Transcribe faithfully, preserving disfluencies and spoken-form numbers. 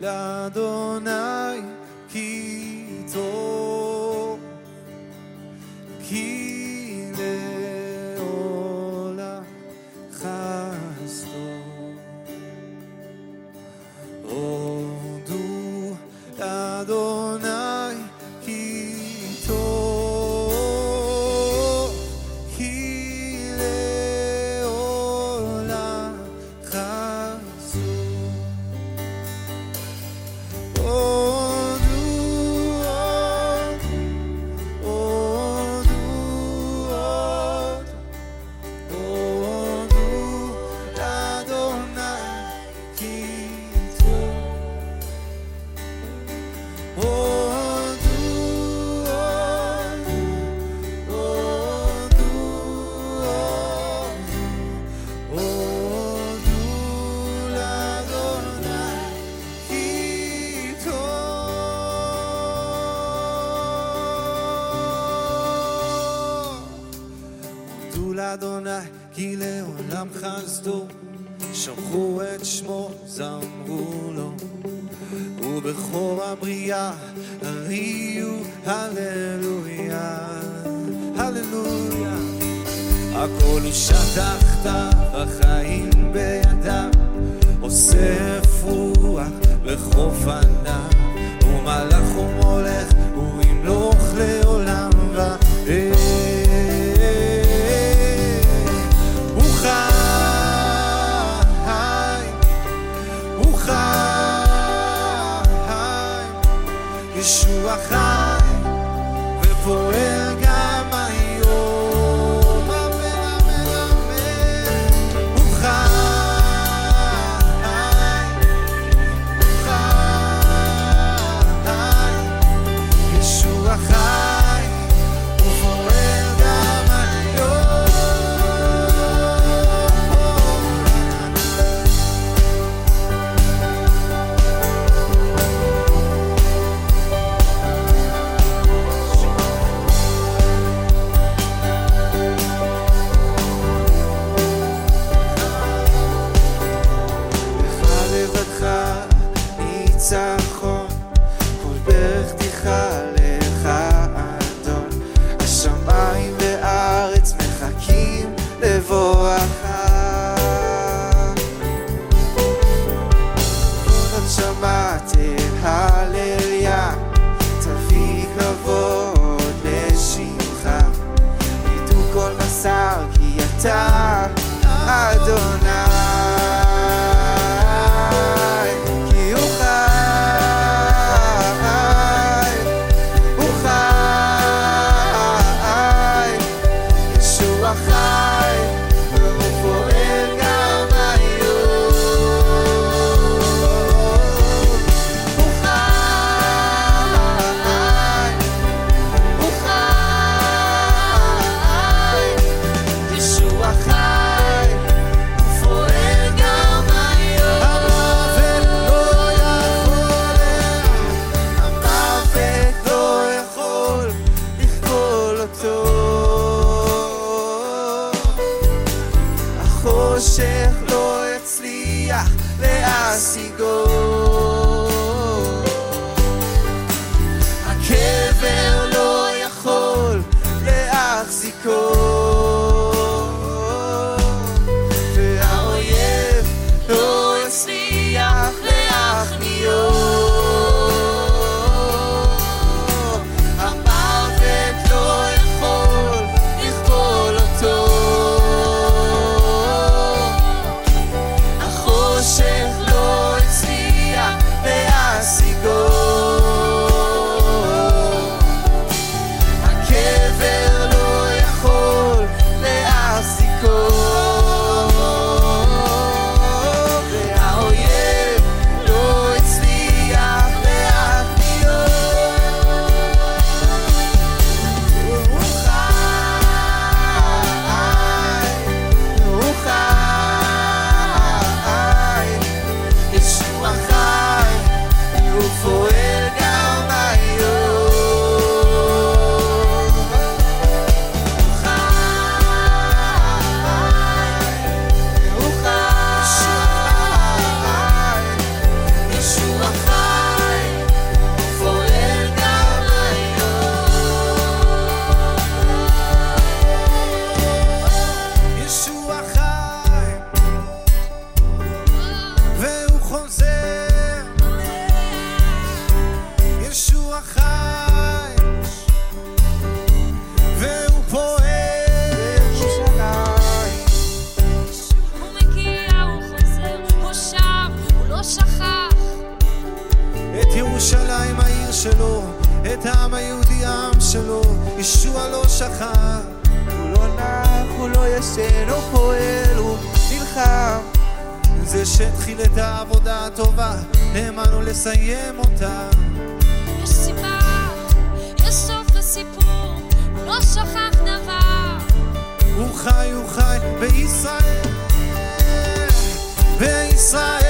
לאדוני כי טוב, כי לעולם חסדו. הודו לאדוני כי טוב, כי לעולם חסדו. לאדוני כי לעולם חסדו, שמחו את שמו זמרו לו, ובכל הבריאה הריעו הללויה, הללויה. הכל הוא שטחת החיים בידיו, אוסף רוח בחוף עניו, ומלאך ומולך הוא ימלוך לעולם ועד. ישוע חי ופועל גם היום, אמן אמן אמן. הוא חי, הוא חי, ישוע חי ופועל גם היום. ניצחון, כל ברך תיכל לך אדון, השמיים והארץ מחכים לבואך. עוד שמעת הללויה, תביא כבוד לשמך, ידעו כל בשר כי אתה אדוני. החושך לא יצליח להשיגו, הקבר לא יכול להחזיקו, והאויב לא יצליח להכניעו. המוות לא יכול לכבול אותו, החושך לא הצליח זה שהתחיל את העבודה הטובה, נאמן הוא לסיים אותה. יש סיבה, יש סוף לסיפור, הוא לא שכח דבר. הוא חי, הוא חי בישראל, בישראל.